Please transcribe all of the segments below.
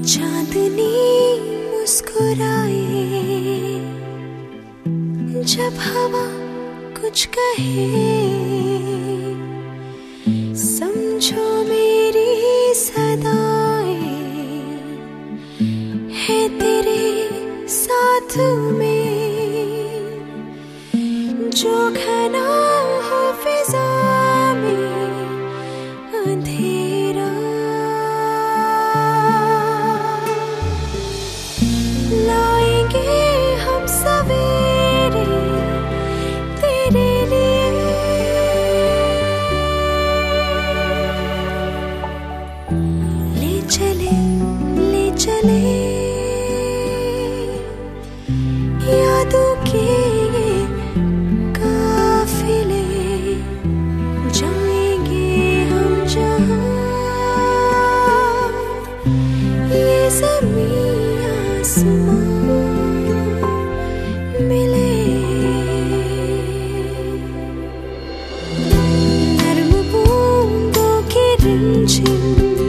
चांदनी मुस्कुराए जब हवा कुछ कहे, समझो मेरी सदाएं है तेरे साथ में। जो घना हो फिजा में अंधेरा, लाएंगे हम सवेरे तेरे लिए। ले चले यादों के काफिले, जाएंगे हम जहां ये ज़मीं आसमां मिले। नर्म बूंदों की रिमझिम,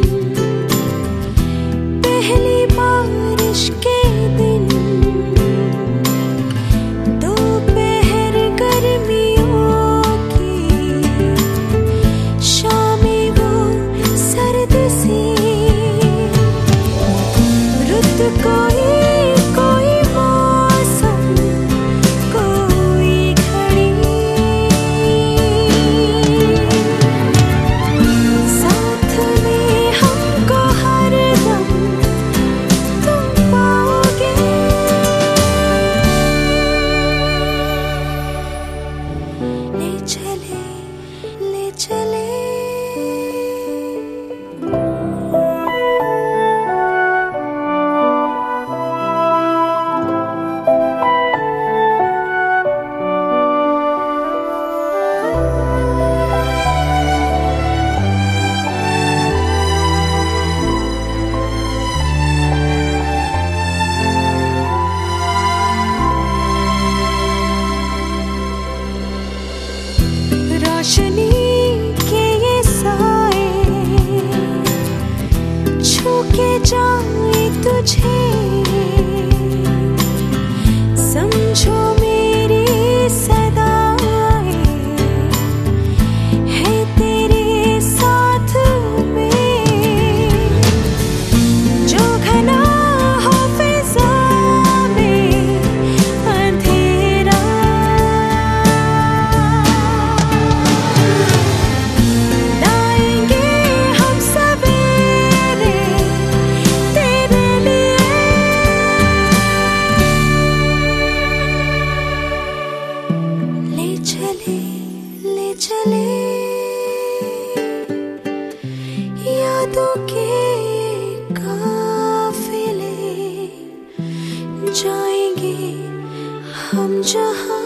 पहली बारिश के दिन, दोपहर गर्मियों की, शामें वो सर्द सी, रुत कोई मौसम, कोई घड़ी, साथ में हमको हरदम तुम पाओगे। ले चले रोशनी के ये साए छू के जाए तुझे, समझो मेरी सदाएं है तेरे साथ में। जो घना हो फिजा में अंधेरा, लाएंगे हम सवेरे तेरे लिए। ले चले यादों के काफिले, जाएंगे हम जहां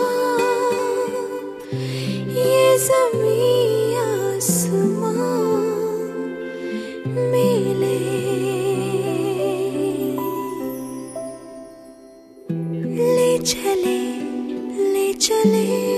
ये ज़मीं आसमां मिले। ले चले